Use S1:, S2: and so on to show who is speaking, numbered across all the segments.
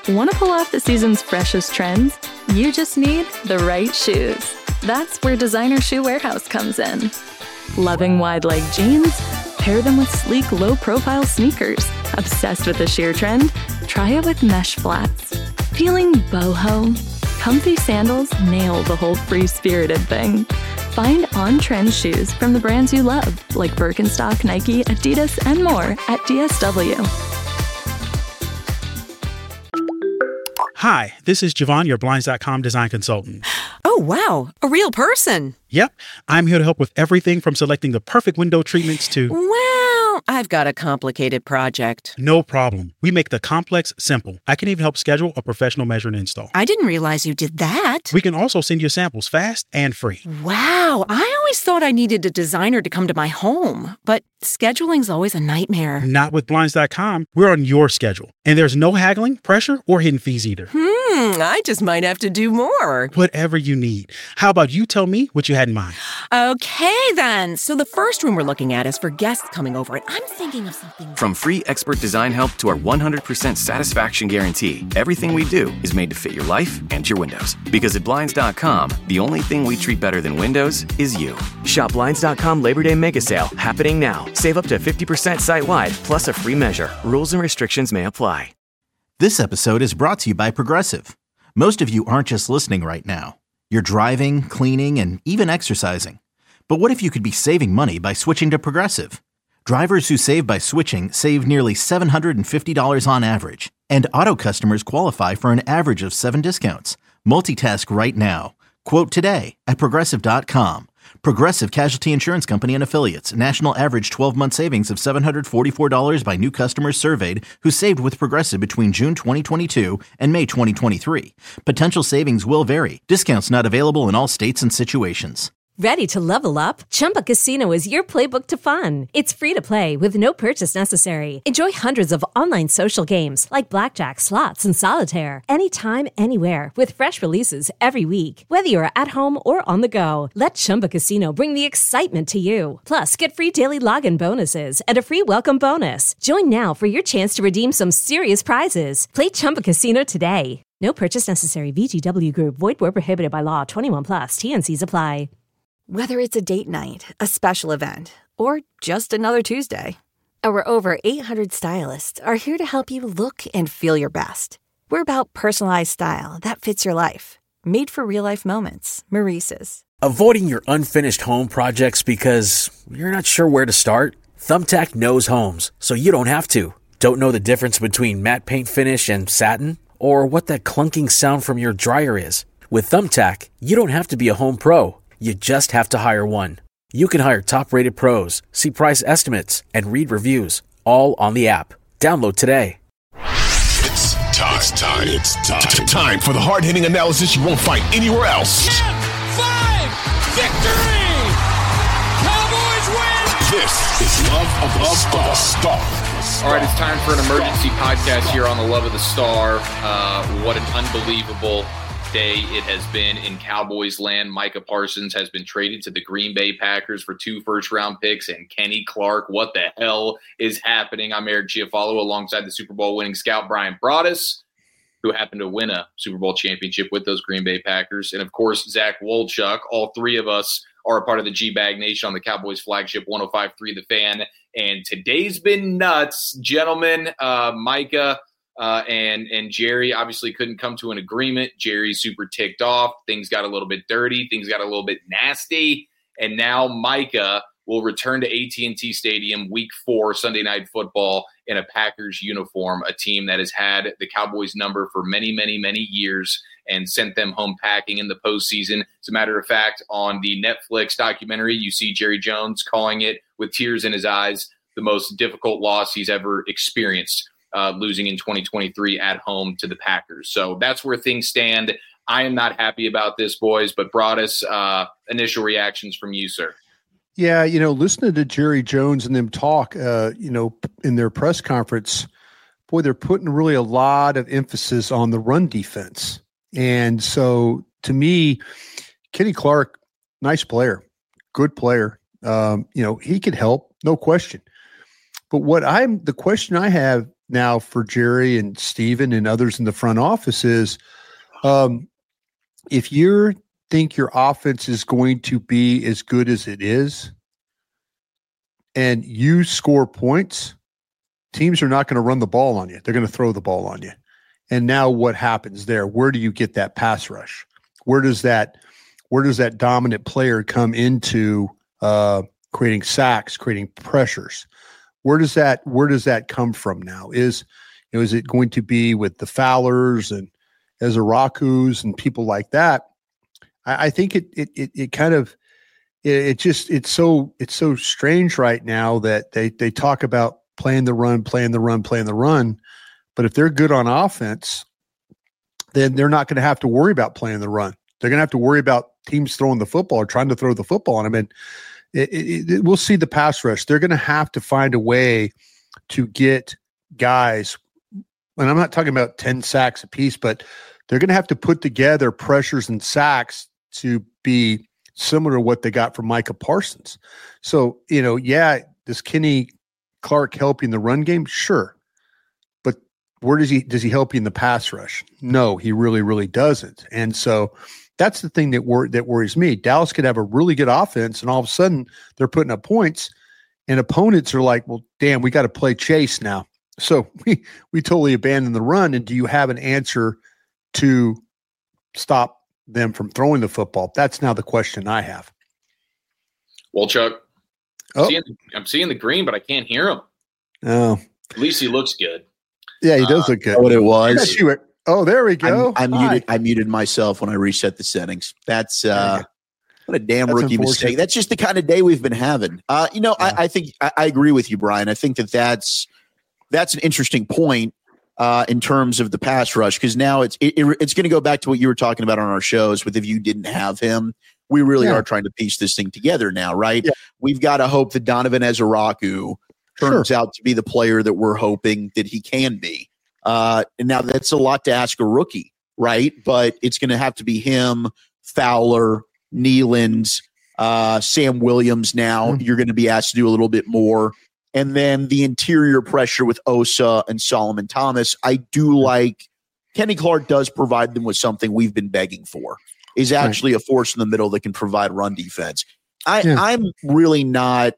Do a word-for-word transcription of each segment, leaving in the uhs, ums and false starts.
S1: Want to pull off the season's freshest trends? You just need the right shoes. That's where Designer Shoe Warehouse comes in. Loving wide-leg jeans? Pair them with sleek, low-profile sneakers. Obsessed with the sheer trend? Try it with mesh flats. Feeling boho? Comfy sandals nail the whole free-spirited thing. Find on-trend shoes from the brands you love, like Birkenstock, Nike, Adidas, and more at D S W.
S2: Hi, this is Javon, your Blinds dot com design consultant.
S3: Oh, wow. A real person.
S2: Yep. I'm here to help with everything from selecting the perfect window treatments to...
S3: Well, I've got a complicated project.
S2: No problem. We make the complex simple. I can even help schedule a professional measure and install.
S3: I didn't realize you did that.
S2: We can also send you samples fast and free.
S3: Wow. I always thought I needed a designer to come to my home, but scheduling's always a nightmare.
S2: Not with Blinds dot com. We're on your schedule. And there's no haggling, pressure, or hidden fees either.
S3: Hmm, I just might have to do more.
S2: Whatever you need. How about you tell me what you had in mind?
S3: Okay, then. So the first room we're looking at is for guests coming over, and I'm thinking of something...
S4: From free expert design help to our one hundred percent satisfaction guarantee, everything we do is made to fit your life and your windows. Because at Blinds dot com, the only thing we treat better than windows is you.
S5: Shop Blinds dot com Labor Day Mega Sale, happening now. Save up to fifty percent site-wide, plus a free measure. Rules and restrictions may apply.
S6: This episode is brought to you by Progressive. Most of you aren't just listening right now. You're driving, cleaning, and even exercising. But what if you could be saving money by switching to Progressive? Drivers who save by switching save nearly seven hundred fifty dollars on average. And auto customers qualify for an average of seven discounts. Multitask right now. Quote today at Progressive dot com. Progressive Casualty Insurance Company and Affiliates. National average twelve-month savings of seven hundred forty-four dollars by new customers surveyed who saved with Progressive between June twenty twenty-two and May twenty twenty-three. Potential savings will vary. Discounts not available in all states and situations.
S7: Ready to level up? Chumba Casino is your playbook to fun. It's free to play with no purchase necessary. Enjoy hundreds of online social games like blackjack, slots, and solitaire. Anytime, anywhere with fresh releases every week. Whether you're at home or on the go, let Chumba Casino bring the excitement to you. Plus, get free daily login bonuses and a free welcome bonus. Join now for your chance to redeem some serious prizes. Play Chumba Casino today. No purchase necessary. V G W Group. Void where prohibited by law. twenty-one plus. T N Cs apply.
S8: Whether it's a date night, a special event, or just another Tuesday, our over eight hundred stylists are here to help you look and feel your best. We're about personalized style that fits your life. Made for real-life moments. Maurice's.
S9: Avoiding your unfinished home projects because you're not sure where to start? Thumbtack knows homes, so you don't have to. Don't know the difference between matte paint finish and satin? Or what that clunking sound from your dryer is? With Thumbtack, you don't have to be a home pro. You just have to hire one. You can hire top-rated pros, see price estimates, and read reviews, all on the app. Download today.
S10: It's time. It's time. It's time. T- time for the hard-hitting analysis you won't find anywhere else.
S11: ten, five, victory! Cowboys win!
S10: This is Love of the Star. Star.
S12: All right, it's time for an emergency podcast here on the Love of the Star. Uh, what an unbelievable day it has been in Cowboys land. Micah Parsons has been traded to the Green Bay Packers for two first-round picks and Kenny Clark. What the hell is happening? I'm Eric Chiafalo alongside the Super Bowl winning scout Brian Broaddus, who happened to win a Super Bowl championship with those Green Bay Packers. And, of course, Zach Wolchuk. All three of us are a part of the G-Bag Nation on the Cowboys flagship one oh five point three The Fan. And today's been nuts. Gentlemen, uh, Micah uh, and, and Jerry obviously couldn't come to an agreement. Jerry's super ticked off. Things got a little bit dirty. Things got a little bit nasty. And now Micah will return to A T and T Stadium week four, Sunday Night Football, in a Packers uniform, a team that has had the Cowboys number for many, many, many years and sent them home packing in the postseason. As a matter of fact, on the Netflix documentary, you see Jerry Jones calling it, with tears in his eyes, the most difficult loss he's ever experienced, uh, losing in twenty twenty-three at home to the Packers. So that's where things stand. I am not happy about this, boys, but Broaddus, uh, initial reactions from you, sir.
S13: Yeah, you know, listening to Jerry Jones and them talk, uh, you know, in their press conference, boy, they're putting really a lot of emphasis on the run defense. And so to me, Kenny Clark, nice player, good player. Um, you know, he could help, no question. But what I'm, the question I have now for Jerry and Steven and others in the front office is, um, if you think your offense is going to be as good as it is and you score points, teams are not going to run the ball on you. They're going to throw the ball on you. And now what happens there? Where do you get that pass rush? Where does that where does that dominant player come into uh, creating sacks, creating pressures? Where does that where does that come from now? Is you know, is it going to be with the Fowlers and Ezerakus and people like that? I, I think it it it, it kind of it, it just it's so it's so strange right now that they they talk about playing the run, playing the run, playing the run. But if they're good on offense, then they're not going to have to worry about playing the run. They're going to have to worry about teams throwing the football or trying to throw the football on them. And it, it, it, we'll see the pass rush. They're going to have to find a way to get guys, and I'm not talking about ten sacks apiece, but they're going to have to put together pressures and sacks to be similar to what they got from Micah Parsons. So, you know, yeah, does Kenny Clark help you in the run game? Sure. But where does he, does he help you in the pass rush? No, he really, really doesn't. And so that's the thing that wor- that worries me. Dallas could have a really good offense, and all of a sudden they're putting up points, and opponents are like, well, damn, we got to play chase now. So we, we totally abandon the run. And do you have an answer to stop them from throwing the football? That's now the question I have.
S12: Well, Chuck,
S13: oh.
S12: I'm, seeing, I'm seeing the green, but I can't hear him.
S13: Oh,
S12: at least he looks good.
S13: Yeah, he does
S14: uh,
S13: look good.
S14: What it was.
S13: You were, oh, there we go.
S14: I muted. I muted myself when I reset the settings. That's uh, what a damn
S13: That's
S14: rookie mistake. That's just the kind of day we've been having. Uh, you know, yeah. I, I think I, I agree with you, Brian. I think that that's that's an interesting point uh, in terms of the pass rush, because now it's it, it, it's going to go back to what you were talking about on our shows with if you didn't have him. We really yeah. are trying to piece this thing together now, right? Yeah. We've got to hope that Donovan Ezeraku turns sure. out to be the player that we're hoping that he can be. Uh, and now that's a lot to ask a rookie, right? But it's going to have to be him, Fowler, Nealand, uh, Sam Williams. Now mm-hmm. you're going to be asked to do a little bit more. And then the interior pressure with Osa and Solomon Thomas. I do like Kenny Clark does provide them with something we've been begging for. Is actually right. a force in the middle that can provide run defense. I, yeah. I'm really not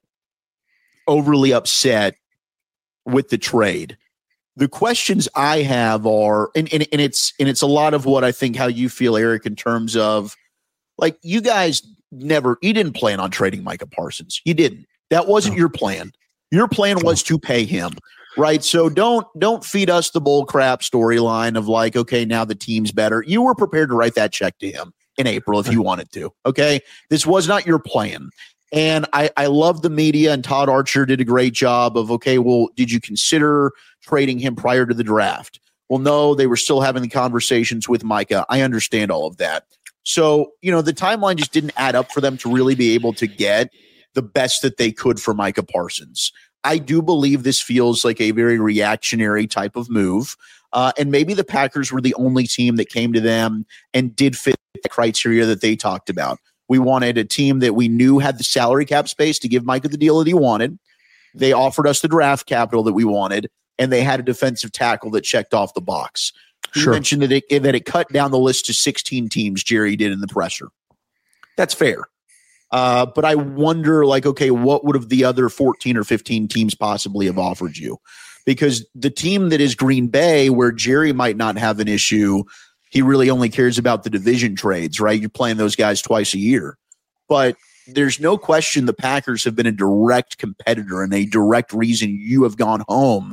S14: overly upset with the trade. The questions I have are, and, and, and it's and it's a lot of what I think how you feel, Eric, in terms of, like, you guys never, you didn't plan on trading Micah Parsons. You didn't. That wasn't no. your plan. Your plan was to pay him, right? So don't don't feed us the bull crap storyline of like, okay, now the team's better. You were prepared to write that check to him in April if you wanted to, okay? This was not your plan. And I, I love the media, and Todd Archer did a great job of, okay, well, did you consider trading him prior to the draft? Well, no, they were still having the conversations with Micah. I understand all of that. So, you know, the timeline just didn't add up for them to really be able to get the best that they could for Micah Parsons. I do believe this feels like a very reactionary type of move. Uh, and maybe the Packers were the only team that came to them and did fit the criteria that they talked about. We wanted a team that we knew had the salary cap space to give Micah the deal that he wanted. They offered us the draft capital that we wanted, and they had a defensive tackle that checked off the box. You sure. mentioned that it, that it cut down the list to sixteen teams, Jerry did in the presser. That's fair. Uh, but I wonder, like, okay, what would have the other fourteen or fifteen teams possibly have offered you? Because the team that is Green Bay, where Jerry might not have an issue, he really only cares about the division trades, right? You're playing those guys twice a year. But there's no question the Packers have been a direct competitor and a direct reason you have gone home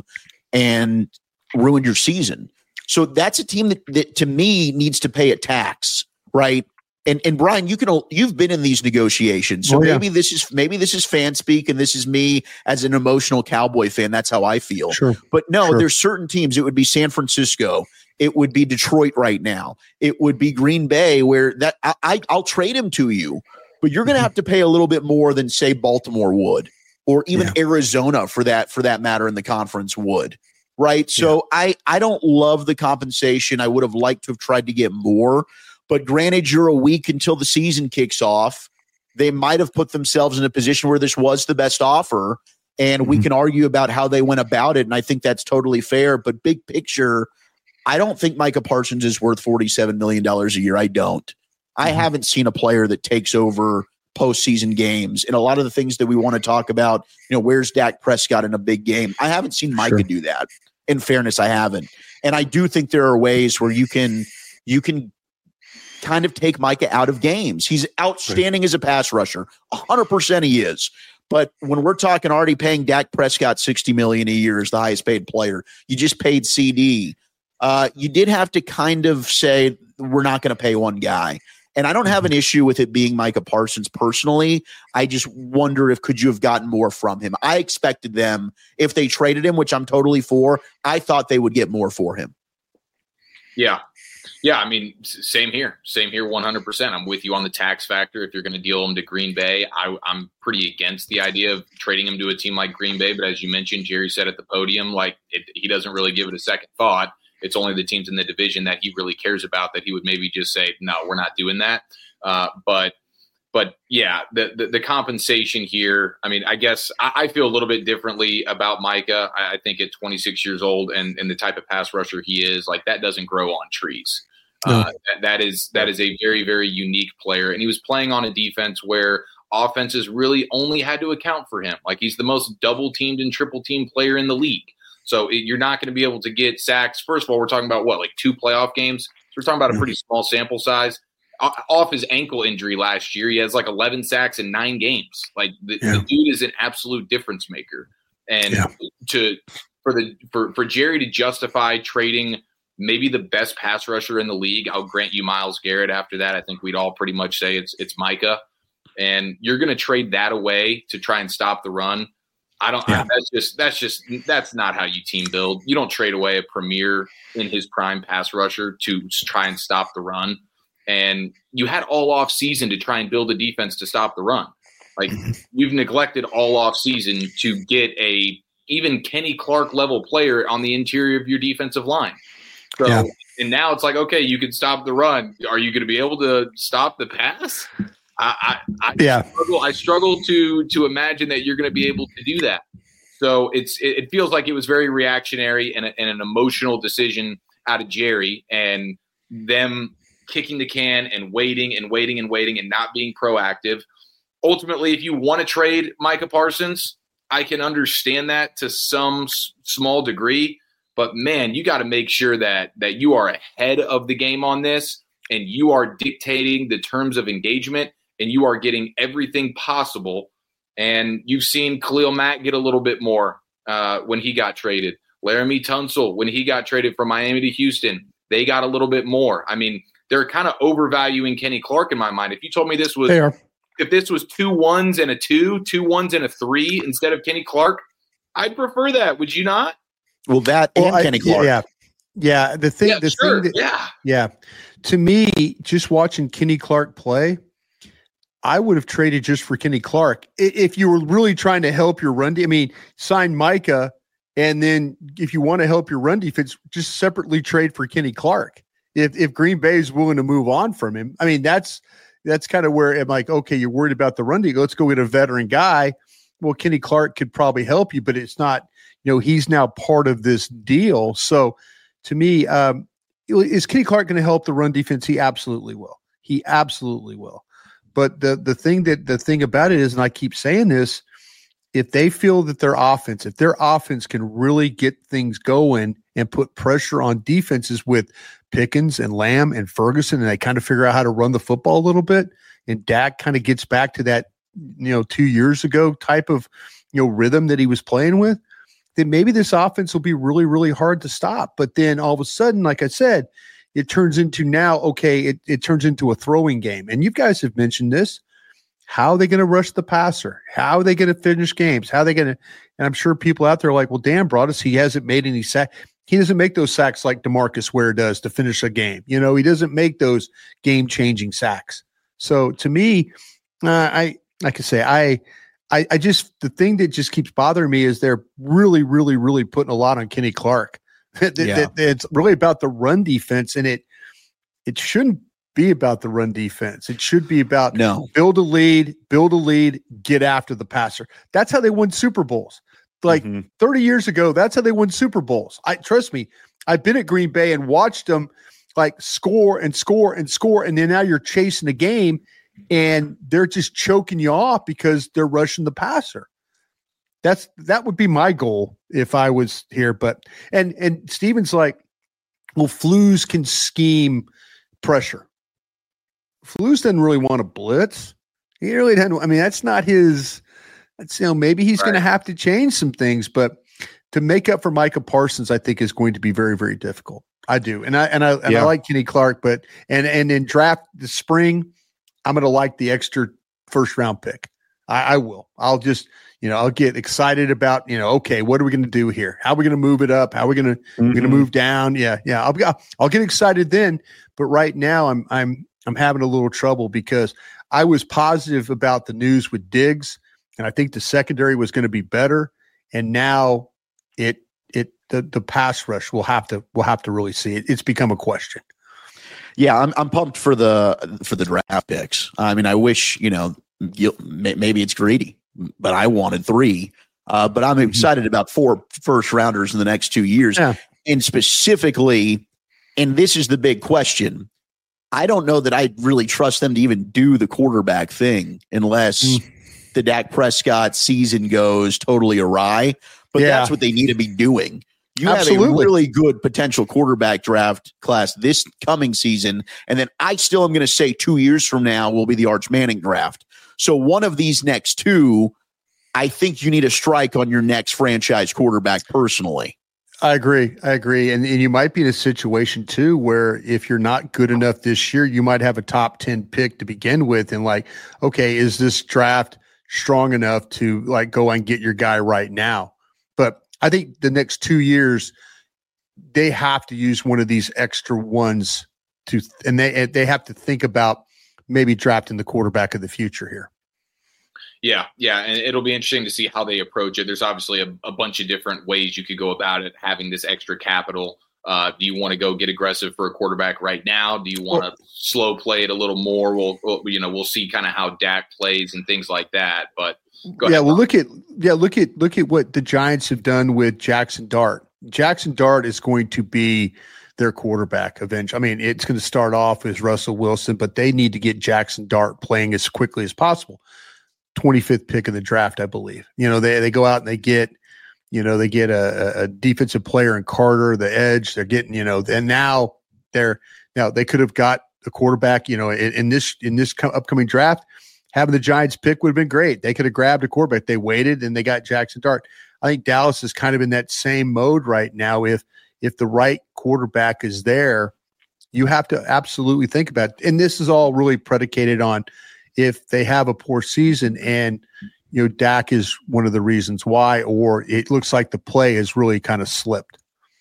S14: and ruined your season. So that's a team that, that to me, needs to pay a tax, right? And and Brian, you can you've been in these negotiations, so oh, yeah. maybe this is maybe this is fan speak, and this is me as an emotional Cowboy fan. That's how I feel.
S13: Sure.
S14: But no,
S13: sure.
S14: there's certain teams. It would be San Francisco. It would be Detroit right now. It would be Green Bay, where that I, I I'll trade him to you, but you're going to have to pay a little bit more than say Baltimore would, or even yeah. Arizona for that for that matter in the conference would. Right. So yeah. I I don't love the compensation. I would have liked to have tried to get more. But granted, you're a week until the season kicks off. They might have put themselves in a position where this was the best offer. And mm-hmm. we can argue about how they went about it, and I think that's totally fair. But big picture, I don't think Micah Parsons is worth forty-seven million dollars a year. I don't. I mm-hmm. haven't seen a player that takes over postseason games. And a lot of the things that we want to talk about, you know, where's Dak Prescott in a big game? I haven't seen Micah sure. do that. In fairness, I haven't. And I do think there are ways where you can you can kind of take Micah out of games. He's outstanding right. as a pass rusher. one hundred percent he is. But when we're talking already paying Dak Prescott sixty million dollars a year as the highest paid player, you just paid C D. Uh, you did have to kind of say, we're not going to pay one guy. And I don't have an issue with it being Micah Parsons personally. I just wonder if could you have gotten more from him. I expected them, if they traded him, which I'm totally for, I thought they would get more for him.
S12: Yeah. Yeah, I mean, same here. Same here, one hundred percent. I'm with you on the tax factor. If you're going to deal him to Green Bay, I, I'm pretty against the idea of trading him to a team like Green Bay. But as you mentioned, Jerry said at the podium, like it, he doesn't really give it a second thought. It's only the teams in the division that he really cares about that he would maybe just say, no, we're not doing that. Uh, but, but yeah, the, the the compensation here, I mean, I guess I, I feel a little bit differently about Micah. I, I think at twenty-six years old and, and the type of pass rusher he is, like that doesn't grow on trees. No. Uh, that, that is that is a very, very unique player. And he was playing on a defense where offenses really only had to account for him. Like he's the most double-teamed and triple-teamed player in the league. So it, you're not going to be able to get sacks. First of all, we're talking about what, like two playoff games? So we're talking about a pretty small sample size. O- off his ankle injury last year, he has like eleven sacks in nine games. Like the, yeah. the dude is an absolute difference maker. And yeah. to for the for, for Jerry to justify trading maybe the best pass rusher in the league, I'll grant you Myles Garrett. After that, I think we'd all pretty much say it's it's Micah. And you're going to trade that away to try and stop the run. I don't. Yeah. I, that's just. That's just. That's not how you team build. You don't trade away a premier in his prime pass rusher to try and stop the run. And you had all off season to try and build a defense to stop the run. Like you've neglected all off season to get a even Kenny Clark level player on the interior of your defensive line. So yeah. and now it's like, okay, you can stop the run. Are you going to be able to stop the pass? I, I, I yeah. struggle. I struggle to to imagine that you're going to be able to do that. So it's it, it feels like it was very reactionary and, a, and an emotional decision out of Jerry and them kicking the can and waiting and waiting and waiting and not being proactive. Ultimately, if you want to trade Micah Parsons, I can understand that to some s- small degree. But man, you got to make sure that that you are ahead of the game on this and you are dictating the terms of engagement. And you are getting everything possible. And you've seen Khalil Mack get a little bit more uh, when he got traded. Laramie Tunsil, when he got traded from Miami to Houston, they got a little bit more. I mean, they're kind of overvaluing Kenny Clark in my mind. If you told me this was if this was two ones and a two, two ones and a three instead of Kenny Clark, I'd prefer that. Would you not?
S14: Well, that and
S13: well,
S14: Kenny
S13: I,
S14: Clark.
S13: Yeah. Yeah. The thing,
S12: yeah,
S13: the
S12: sure.
S13: thing that,
S12: yeah.
S13: Yeah. To me, just watching Kenny Clark play, I would have traded just for Kenny Clark. If you were really trying to help your run, de- I mean, sign Micah, and then if you want to help your run defense, just separately trade for Kenny Clark. If if Green Bay is willing to move on from him, I mean, that's that's kind of where I'm like, okay, you're worried about the run defense. Let's go get a veteran guy. Well, Kenny Clark could probably help you, but it's not, you know, he's now part of this deal. So to me, um, is Kenny Clark going to help the run defense? He absolutely will. He absolutely will. But the the thing that the thing about it is, and I keep saying this, if they feel that their offense, if their offense can really get things going and put pressure on defenses with Pickens and Lamb and Ferguson, and they kind of figure out how to run the football a little bit, and Dak kind of gets back to that, you know, two years ago type of, you know, rhythm that he was playing with, then maybe this offense will be really, really hard to stop. But then all of a sudden, like I said, it turns into now, okay, it, it turns into a throwing game. And you guys have mentioned this. How are they going to rush the passer? How are they going to finish games? How are they going to – and I'm sure people out there are like, well, Dan Broadus, he hasn't made any sacks. He doesn't make those sacks like DeMarcus Ware does to finish a game. You know, he doesn't make those game-changing sacks. So to me, uh, I like I say, I, I I just – the thing that just keeps bothering me is they're really, really, really putting a lot on Kenny Clark. Yeah. It's really about the run defense, and it it shouldn't be about the run defense. It should be about
S14: no.
S13: build a lead, build a lead, get after the passer. That's how they won Super Bowls. Like
S14: Mm-hmm.
S13: thirty years ago, that's how they won Super Bowls. I trust me. I've been at Green Bay and watched them like score and score and score. And then now you're chasing a game and they're just choking you off because they're rushing the passer. That's, that would be my goal if I was here. But, and, and Steven's like, well, Flus can scheme pressure. Flus doesn't really want to blitz. He really doesn't. I mean, that's not his, that's, you know, maybe he's right. going to have to change some things, but to make up for Micah Parsons, I think is going to be very, very difficult. I do. And I, and I, and
S14: yeah.
S13: I like Kenny Clark, but, and, and in draft the spring, I'm going to like the extra first round pick. I, I will, I'll just, you know, I'll get excited about, you know, okay, what are we going to do here? How are we going to move it up? How are we going to, mm-hmm. we're going to move down? Yeah. Yeah. I'll, I'll get excited then. But right now I'm, I'm, I'm having a little trouble because I was positive about the news with Diggs, and I think the secondary was going to be better. And now it, it, the, the pass rush will have to, we'll have to really see it. It's become a question.
S14: Yeah. I'm, I'm pumped for the, for the draft picks. I mean, I wish, you know, you, maybe it's greedy, but I wanted three. Uh, but I'm excited mm-hmm. about four first rounders in the next two years. Yeah. And specifically, and this is the big question, I don't know that I really trust them to even do the quarterback thing unless mm. the Dak Prescott season goes totally awry. But yeah. that's what they need to be doing. You Absolutely. have a really good potential quarterback draft class this coming season. And then I still am going to say two years from now will be the Arch Manning draft. So one of these next two, I think you need a strike on your next franchise quarterback personally.
S13: I agree. I agree. And, and you might be in a situation too, where if you're not good enough this year, you might have a top ten pick to begin with. And like, okay, is this draft strong enough to like go and get your guy right now? But I think the next two years, they have to use one of these extra ones to, and they, they have to think about maybe drafting the quarterback of the future here.
S12: Yeah, yeah, and it'll be interesting to see how they approach it. There's obviously a, a bunch of different ways you could go about it, having this extra capital. Uh, do you want to go get aggressive for a quarterback right now? Do you want to well, slow play it a little more? We'll, we'll you know, we'll see kind of how Dak plays and things like that. But go
S13: yeah,
S12: ahead,
S13: well, look at yeah, look at look at what the Giants have done with Jackson Dart. Jackson Dart is going to be their quarterback eventually. I mean, it's going to start off as Russell Wilson, but they need to get Jackson Dart playing as quickly as possible. twenty-fifth pick in the draft, I believe. You know, they they go out and they get, you know, they get a, a defensive player in Carter, the edge. They're getting, you know, and now they're now they could have got the quarterback. You know, in, in this in this co- upcoming draft, having the Giants pick would have been great. They could have grabbed a quarterback. They waited and they got Jackson Dart. I think Dallas is kind of in that same mode right now. If if the right quarterback is there, you have to absolutely think about it. And this is all really predicated on if they have a poor season and, you know, Dak is one of the reasons why, or it looks like the play has really kind of slipped.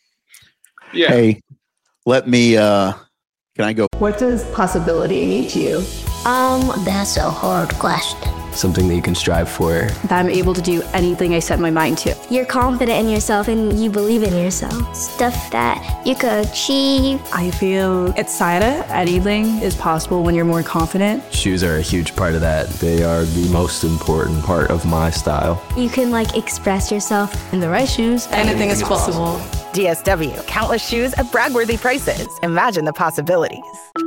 S12: Yeah.
S14: Hey, let me, uh, can I go?
S15: What does possibility mean to you?
S16: Um, that's a hard question.
S17: Something that you can strive for.
S18: That I'm able to do anything I set my mind to.
S16: You're confident in yourself and you believe in yourself. Stuff that you could achieve.
S18: I feel excited. Anything is possible when you're more confident.
S17: Shoes are a huge part of that. They are the most important part of my style.
S16: You can like express yourself.
S18: In the right shoes, anything is possible.
S19: D S W, countless shoes at brag-worthy prices. Imagine the possibilities.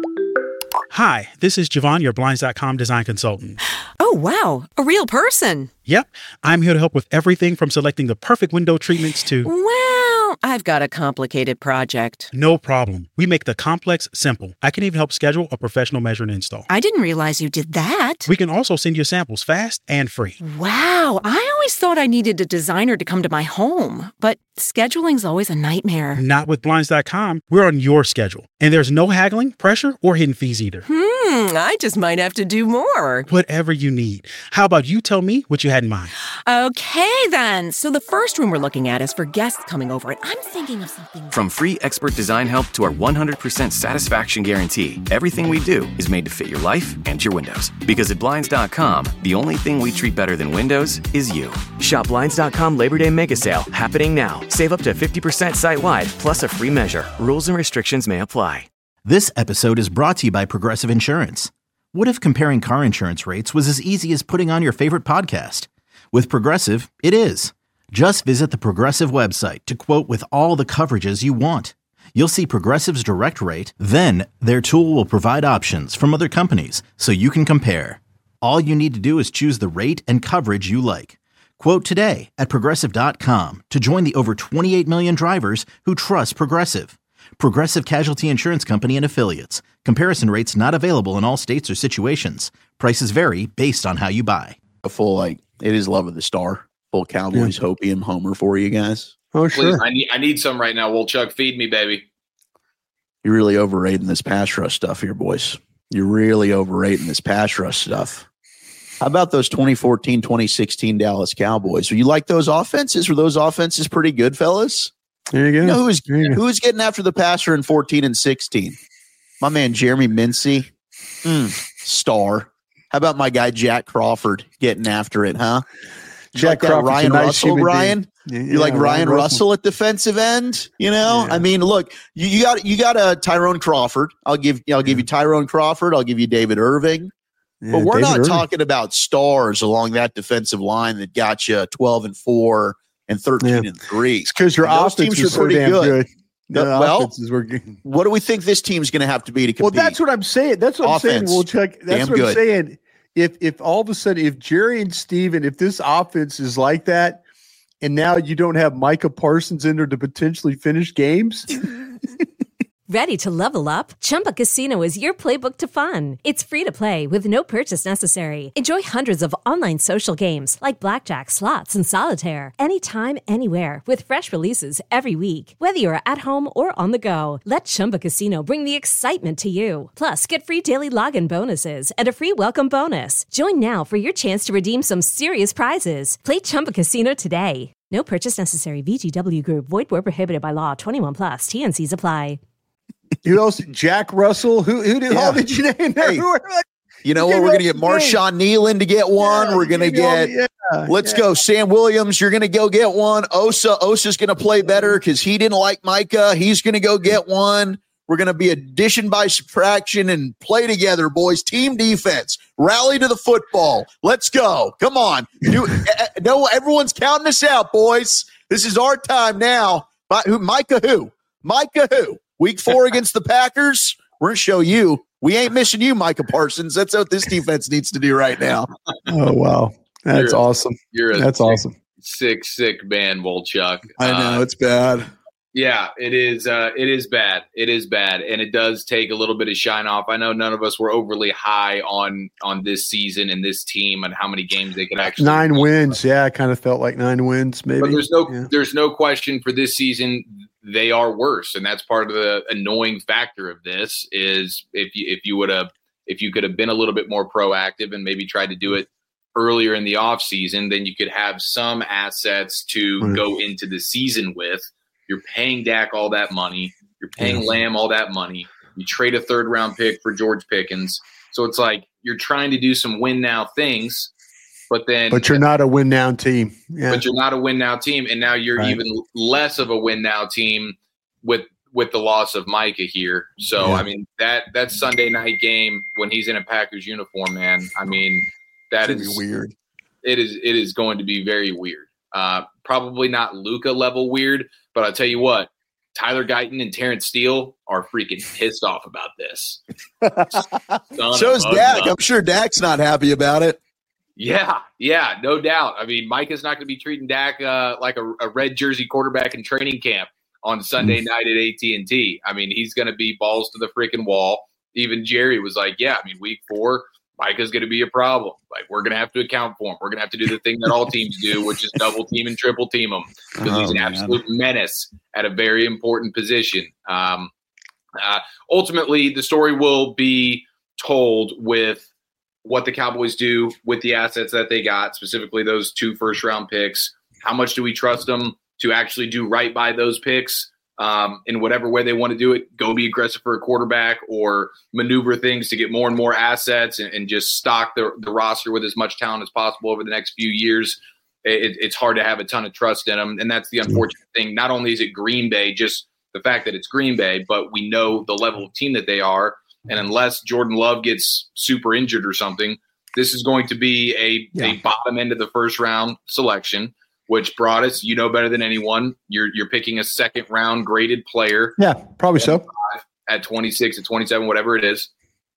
S2: Hi, this is Javon, your Blinds dot com design consultant.
S3: Oh, wow. A real person.
S2: Yep. I'm here to help with everything from selecting the perfect window treatments to...
S3: Well, I've got a complicated project.
S2: No problem. We make the complex simple. I can even help schedule a professional measure and install.
S3: I didn't realize you did that.
S2: We can also send you samples fast and free.
S3: Wow. I always thought I needed a designer to come to my home, but scheduling's always a nightmare.
S2: Not with Blinds dot com. We're on your schedule. And there's no haggling, pressure, or hidden fees either.
S3: Hmm, I just might have to do more.
S2: Whatever you need. How about you tell me what you had in mind?
S3: Okay, then. So the first room we're looking at is for guests coming over, and I'm thinking of something...
S4: From free expert design help to our one hundred percent satisfaction guarantee, everything we do is made to fit your life and your windows. Because at Blinds dot com, the only thing we treat better than windows is you.
S5: Shop Blinds dot com Labor Day Mega Sale, happening now. Save up to fifty percent site-wide, plus a free measure. Rules and restrictions may apply.
S6: This episode is brought to you by Progressive Insurance. What if comparing car insurance rates was as easy as putting on your favorite podcast? With Progressive, it is. Just visit the Progressive website to quote with all the coverages you want. You'll see Progressive's direct rate, then their tool will provide options from other companies so you can compare. All you need to do is choose the rate and coverage you like. Quote today at Progressive dot com to join the over twenty-eight million drivers who trust Progressive. Progressive Casualty Insurance Company and Affiliates. Comparison rates not available in all states or situations. Prices vary based on how you buy.
S14: A full, like, it is Love of the Star. Full Cowboys, yeah. Hopium Homer for you guys.
S13: Oh,
S12: Please,
S13: sure.
S12: I need, I need some right now. Wolchuk, feed me, baby.
S14: You're really overrating this pass rush stuff here, boys. You're really overrating this pass rush stuff. How about those twenty fourteen, twenty sixteen Dallas Cowboys? You like those offenses? Were those offenses pretty good, fellas?
S13: There you go.
S14: You know who's,
S13: you
S14: who was getting after the passer in fourteen and sixteen? My man, Jeremy Mincey. Mm, star. How about my guy, Jack Crawford, getting after it, huh? You
S13: Jack
S14: like that
S13: Crawford's
S14: Ryan
S13: a nice
S14: Russell,
S13: human
S14: Brian?
S13: being.
S14: You
S13: Yeah,
S14: like Ryan,
S13: Ryan
S14: Russell.
S13: Russell
S14: at defensive end? You know,
S13: Yeah.
S14: I mean, look, you, you got you got a Tyrone Crawford. I'll give I'll give you Tyrone Crawford. I'll give you David Irving.
S13: Yeah,
S14: but we're
S13: David
S14: not
S13: Irving.
S14: talking about stars along that defensive line that got you twelve and four and thirteen
S13: Yeah.
S14: and three.
S13: It's because your
S14: And those
S13: offense
S14: teams
S13: was
S14: are
S13: so
S14: pretty
S13: damn
S14: good.
S13: good.
S14: The-
S13: The
S14: well,
S13: offenses were good.
S14: what do we think this team's going to have to be to
S13: Well,
S14: compete?
S13: that's what I'm saying. That's what
S14: Offense.
S13: I'm saying. Well, Chuck, that's
S14: Damn
S13: what
S14: good.
S13: I'm saying. If if all of a sudden, if Jerry and Steven, if this offense is like that, and now you don't have Micah Parsons in there to potentially finish games.
S7: Ready to level up? Chumba Casino is your playbook to fun. It's free to play with no purchase necessary. Enjoy hundreds of online social games like blackjack, slots, and solitaire anytime, anywhere with fresh releases every week. Whether you're at home or on the go, let Chumba Casino bring the excitement to you. Plus, get free daily login bonuses and a free welcome bonus. Join now for your chance to redeem some serious prizes. Play Chumba Casino today. No purchase necessary. V G W Group. Void where prohibited by law. twenty-one plus. T N Cs apply.
S13: Who else? Jack Russell. Who who did,
S14: Yeah.
S13: all did you name there?
S14: Hey,
S13: Who are, like,
S14: You know what? We're going to get Marshawn Nealon to get one.
S13: Yeah,
S14: We're going to
S13: give me all
S14: get,
S13: the- yeah,
S14: let's
S13: yeah.
S14: go. Sam Williams, you're going to go get one. Osa, Osa's going to play better because he didn't like Micah. He's going to go get one. We're going to be addition by subtraction and play together, boys. Team defense. Rally to the football. Let's go. Come on. Do, uh, no, everyone's counting us out, boys. This is our time now. But who? Micah who? Micah who? Week four against the Packers. We're going to show you. We ain't missing you, Micah Parsons. That's what this defense needs to do right now.
S13: Oh wow, that's
S12: You're a-
S13: awesome.
S12: You're a
S13: That's
S12: sick,
S13: awesome.
S12: Sick, sick man, Wolchuk.
S14: I know
S12: Uh,
S14: it's bad.
S12: Yeah, it is. Uh, it is bad. It is bad, and it does take a little bit of shine off. I know none of us were overly high on on this season and this team and how many games they could actually
S13: Nine wins. Yeah, I kind of felt like nine wins. Maybe.
S12: But there's no
S13: Yeah.
S12: there's no question for this season they are worse, and that's part of the annoying factor of this is if you if you would have if you could have been a little bit more proactive and maybe tried to do it earlier in the offseason, then you could have some assets to
S13: Right.
S12: go into the season with. You're paying Dak all that money. You're paying
S13: Yeah.
S12: Lamb all that money. You trade a third round pick for George Pickens. So it's like you're trying to do some win now things, but then
S13: But you're not a win now team. Yeah.
S12: but you're not a win now team, and now you're
S13: Right.
S12: even less of a win now team with with the loss of Micah here. So
S13: Yeah.
S12: I mean that that Sunday night game when he's in a Packers uniform, man. I mean that
S14: It's
S12: is
S14: gonna be weird.
S12: It is it is going to be very weird. Uh, probably not Luka level weird, but I'll tell you what, Tyler Guyton and Terrence Steele are freaking pissed off about this. Son
S14: So
S12: of
S14: is
S12: a
S14: Dak.
S12: gun.
S14: I'm sure Dak's not happy about it.
S12: Yeah, yeah, no doubt. I mean, Micah's not going to be treating Dak uh, like a, a red jersey quarterback in training camp on Sunday night at A T and T. I mean, he's going to be balls to the freaking wall. Even Jerry was like, yeah, I mean, week four, Micah's going to be a problem. Like, we're going to have to account for him. We're going to have to do the thing that all teams do, which is double team and triple team him because
S14: Oh,
S12: he's an
S14: man.
S12: absolute menace at a very important position. Um, uh, ultimately, the story will be told with what the Cowboys do with the assets that they got, specifically those two first round picks. How much do we trust them to actually do right by those picks um, in whatever way they want to do it? Go be aggressive for a quarterback or maneuver things to get more and more assets and, and just stock the, the roster with as much talent as possible over the next few years. It, it's hard to have a ton of trust in them. And that's the unfortunate thing. Not only is it Green Bay, just the fact that it's Green Bay, but we know the level of team that they are. And unless Jordan Love gets super injured or something, this is going to be a,
S13: Yeah.
S12: a bottom end of the first round selection. which brought us, you know better than anyone, you're you're picking a second round graded player.
S13: Yeah, probably so.
S12: At twenty-six, at twenty-seven, whatever it is.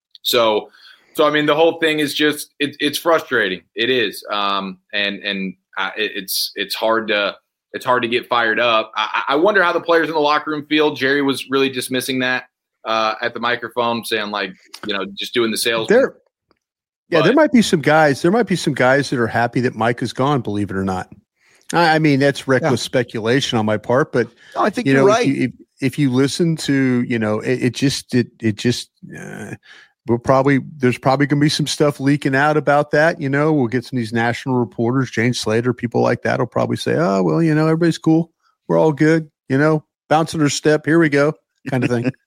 S12: So, so I mean, the whole thing is just it, it's frustrating. It is, um, and and uh, it, it's it's hard to it's hard to get fired up. I, I wonder how the players in the locker room feel. Jerry was really dismissing that uh, at the microphone, saying like, you know, just doing the sales.
S13: There, yeah, but there might be some guys. There might be some guys that are happy that Mike is gone. Believe it or not. I, I mean, that's reckless yeah. speculation on my part, but
S14: no, I think
S13: you
S14: you're
S13: know,
S14: right.
S13: If you, if you listen to, you know, it, it just it it just. Uh, We'll probably there's probably going to be some stuff leaking out about that. You know, we'll get some of these national reporters, Jane Slater, people like that will probably say, "Oh, well, you know, everybody's cool, we're all good." You know, bouncing their step, here we go, kind of thing.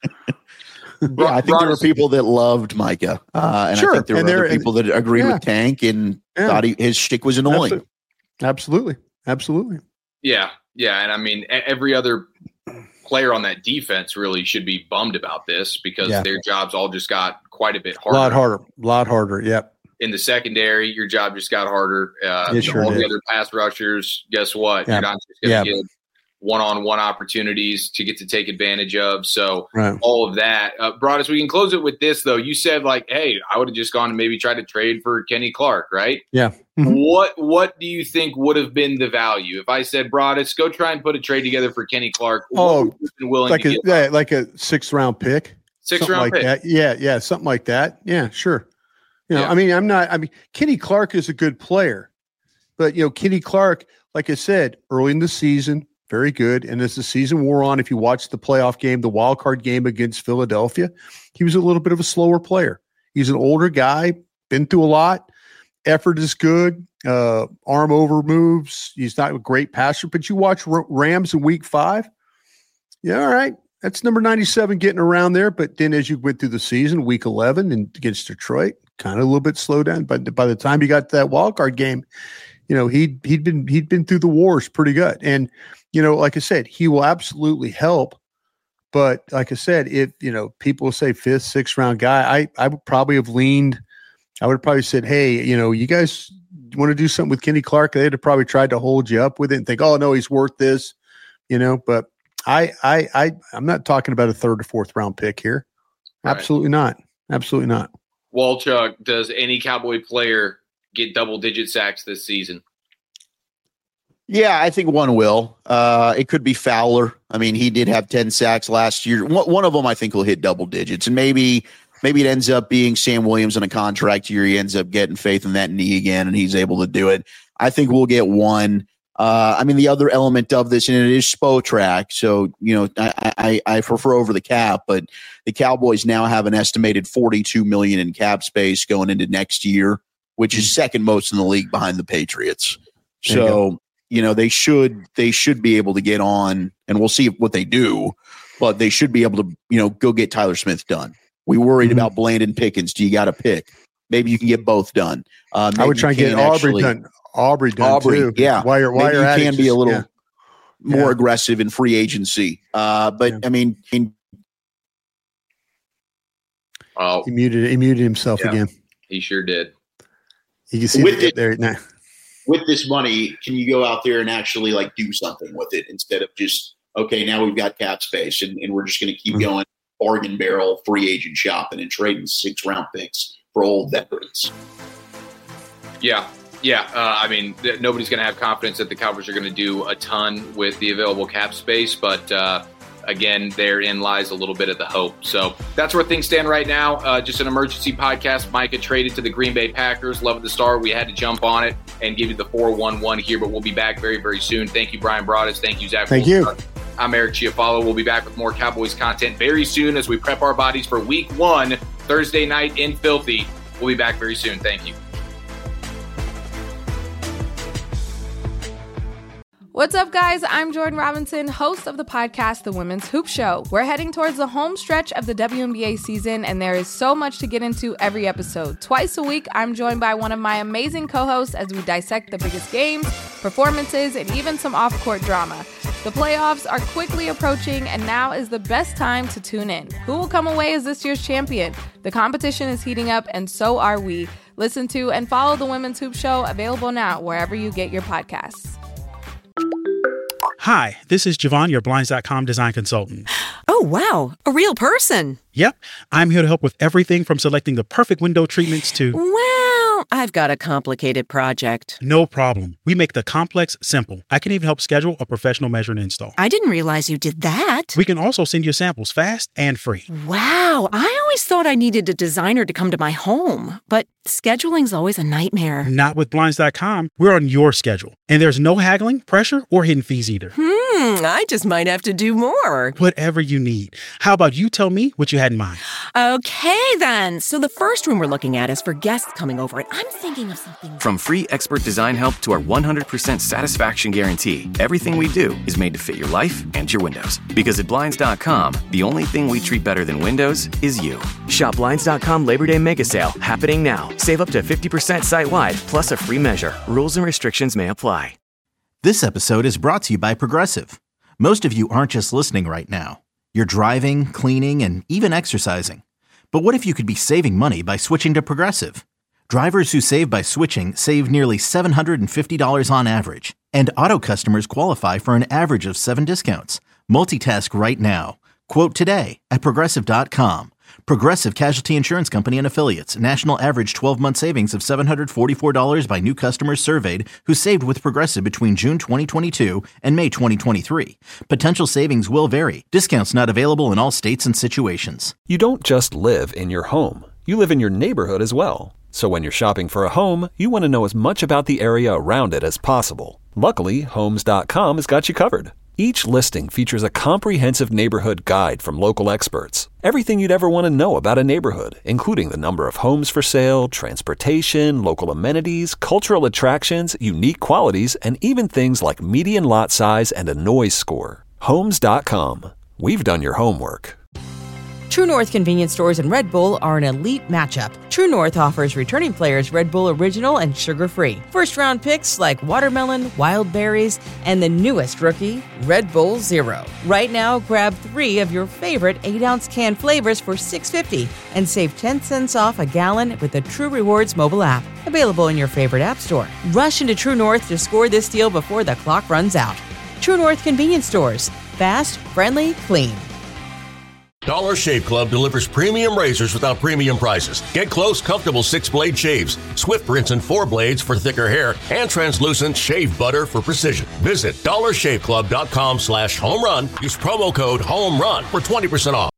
S14: yeah, I think there were people that loved Micah, uh, and
S13: sure.
S14: I think there were other people that agreed
S13: yeah.
S14: with Tank and yeah. thought he, his shtick was annoying.
S13: Absolutely, absolutely.
S12: Yeah, yeah, and I mean, every other player on that defense really should be bummed about this because yeah. their jobs all just got quite a bit harder.
S13: A lot harder. A lot harder. Yep.
S12: In the secondary, your job just got harder. Uh,
S13: it sure
S12: all
S13: did.
S12: the other pass rushers, guess what?
S13: Yep.
S12: You're not just going to
S13: yep.
S12: get one-on-one opportunities to get to take advantage of. So
S13: right.
S12: all of that. Uh, Broadus, we can close it with this, though. You said, like, hey, I would have just gone and maybe tried to trade for Kenny Clark, right?
S13: Yeah.
S12: Mm-hmm. What What do you think would have been the value? If I said, Broadus, go try and put a trade together for Kenny Clark, what
S13: oh,
S12: would you been willing
S13: like
S12: to
S13: a,
S12: get?
S13: Yeah, like a sixth-round pick.
S12: Sixth-round
S13: like
S12: pick.
S13: That. Yeah, yeah, something like that. Yeah, sure. You know,
S12: Yeah.
S13: I mean, I'm not – I mean, Kenny Clark is a good player. But, you know, Kenny Clark, like I said, early in the season, very good. And as the season wore on, if you watch the playoff game, the wild card game against Philadelphia, he was a little bit of a slower player. He's an older guy, been through a lot. Effort is good. Uh, arm over moves. He's not a great passer, but you watch R- Rams in week five. Yeah, all right. That's number ninety-seven getting around there. But then as you went through the season, week eleven and against Detroit, kind of a little bit slowed down. But by the time you got to that wild card game, you know, he'd, he'd been, he'd been through the wars pretty good. And, you know, like I said, he will absolutely help. But like I said, if, you know, people say fifth, sixth round guy, I, I would probably have leaned, I would have probably said, hey, you know, you guys want to do something with Kenny Clark? They'd have probably tried to hold you up with it and think, oh, no, he's worth this, you know, but I, I, I, I'm not talking about a third or fourth round pick here.
S12: Right.
S13: Absolutely not. Absolutely not.
S12: Walchuk, does any Cowboy player get double digit sacks this season?
S14: Yeah, I think one will. Uh, it could be Fowler. I mean, he did have ten sacks last year. One, one of them I think will hit double digits, and maybe maybe it ends up being Sam Williams on a contract year. He ends up getting faith in that knee again, and he's able to do it. I think we'll get one. Uh, I mean, the other element of this, and it is Spotrac, so you know, I, I, I prefer over the cap, but the Cowboys now have an estimated forty-two million dollars in cap space going into next year, which is second most in the league behind the Patriots. So. You know, they should they should be able to get on, and we'll see what they do, but they should be able to, you know, go get Tyler Smith done. We worried mm-hmm. about Blandon Pickens. Do you got to pick? Maybe you can get both done. Uh,
S13: I would try and get Aubrey actually, done. Aubrey done
S14: Aubrey,
S13: too.
S14: Yeah.
S13: While you're, while
S14: maybe
S13: you're
S14: you can
S13: it,
S14: be
S13: just,
S14: a little
S13: yeah.
S14: more
S13: yeah.
S14: aggressive in free agency. Uh, but, yeah. I mean, in,
S12: oh,
S13: he muted he muted himself
S12: yeah,
S13: again.
S12: He sure did.
S13: You can see
S14: With
S13: it
S14: it,
S13: there now.
S14: With this money, can you go out there and actually like do something with it instead of just, okay, now we've got cap space and, and we're just going to keep mm-hmm. going bargain barrel free agent shopping and trading six round picks for old veterans?
S12: Yeah. Yeah. Uh, I mean, th- nobody's going to have confidence that the Cowboys are going to do a ton with the available cap space, but uh, again, therein lies a little bit of the hope. So that's where things stand right now. Uh, just an emergency podcast. Micah traded to the Green Bay Packers. Love the Star. We had to jump on it and give you the four one one here, but we'll be back very, very soon. Thank you, Brian Broaddus. Thank you, Zach.
S13: Thank you.
S12: I'm Eric Chiafalo. We'll be back with more Cowboys content very soon as we prep our bodies for week one, Thursday night in Filthy. We'll be back very soon. Thank you.
S20: What's up, guys? I'm Jordan Robinson, host of the podcast, The Women's Hoop Show. We're heading towards the home stretch of the W N B A season, and there is so much to get into every episode. Twice a week, I'm joined by one of my amazing co-hosts as we dissect the biggest games, performances, and even some off-court drama. The playoffs are quickly approaching, and now is the best time to tune in. Who will come away as this year's champion? The competition is heating up, and so are we. Listen to and follow The Women's Hoop Show, available now wherever you get your podcasts.
S2: Hi, this is Javon, your Blinds dot com design consultant.
S3: Oh, wow. A real person.
S2: Yep. I'm here to help with everything from selecting the perfect window treatments to...
S3: Well, I've got a complicated project.
S2: No problem. We make the complex simple. I can even help schedule a professional measure and install.
S3: I didn't realize you did that.
S2: We can also send you samples fast and free.
S3: Wow. I always thought I needed a designer to come to my home, but scheduling's always a nightmare.
S2: Not with Blinds dot com. We're on your schedule. And there's no haggling, pressure, or hidden fees either.
S3: Hmm, I just might have to do more.
S2: Whatever you need. How about you tell me what you had in mind?
S3: Okay, then. So the first room we're looking at is for guests coming over, and I'm thinking of something...
S4: From free expert design help to our one hundred percent satisfaction guarantee, everything we do is made to fit your life and your windows. Because at Blinds dot com, the only thing we treat better than windows is you.
S5: Shop Blinds dot com Labor Day Mega Sale, happening now. Save up to fifty percent site-wide, plus a free measure. Rules and restrictions may apply.
S6: This episode is brought to you by Progressive. Most of you aren't just listening right now. You're driving, cleaning, and even exercising. But what if you could be saving money by switching to Progressive? Drivers who save by switching save nearly seven hundred fifty dollars on average. And auto customers qualify for an average of seven discounts. Multitask right now. Quote today at Progressive dot com. Progressive Casualty Insurance Company and Affiliates. National average twelve-month savings of seven hundred forty-four dollars by new customers surveyed who saved with Progressive between June twenty twenty-two and May twenty twenty-three. Potential savings will vary. Discounts not available in all states and situations.
S21: You don't just live in your home. You live in your neighborhood as well. So when you're shopping for a home, you want to know as much about the area around it as possible. Luckily, Homes dot com has got you covered. Each listing features a comprehensive neighborhood guide from local experts. Everything you'd ever want to know about a neighborhood, including the number of homes for sale, transportation, local amenities, cultural attractions, unique qualities, and even things like median lot size and a noise score. Homes dot com. We've done your homework.
S22: True North convenience stores and Red Bull are an elite matchup. True North offers returning players Red Bull Original and sugar-free. First-round picks like watermelon, wild berries, and the newest rookie, Red Bull Zero. Right now, grab three of your favorite eight-ounce can flavors for six dollars and fifty cents and save ten cents off a gallon with the True Rewards mobile app. Available in your favorite app store. Rush into True North to score this deal before the clock runs out. True North convenience stores. Fast, friendly, clean.
S23: Dollar Shave Club delivers premium razors without premium prices. Get close, comfortable six-blade shaves, swift rinse and four blades for thicker hair, and translucent shave butter for precision. Visit dollar shave club dot com slash home run. Use promo code HOME RUN for twenty percent off.